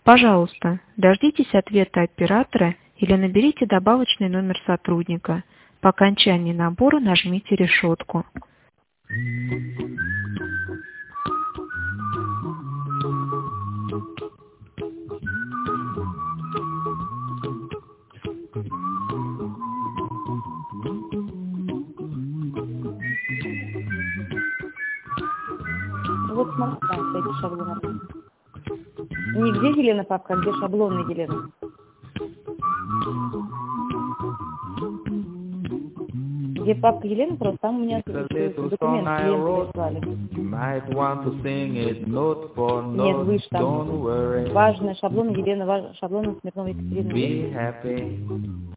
Пожалуйста, дождитесь ответа оператора или наберите добавочный номер сотрудника. По окончании набора нажмите решетку. Вот смарт-станция, где шаблон. Нигде Елена папка, где шаблоны, Елена? Где папка Елена, просто там у меня документ клиент прислали. Нет, выше там. Важные шаблоны Елена, шаблоны Смирновой Екатерины.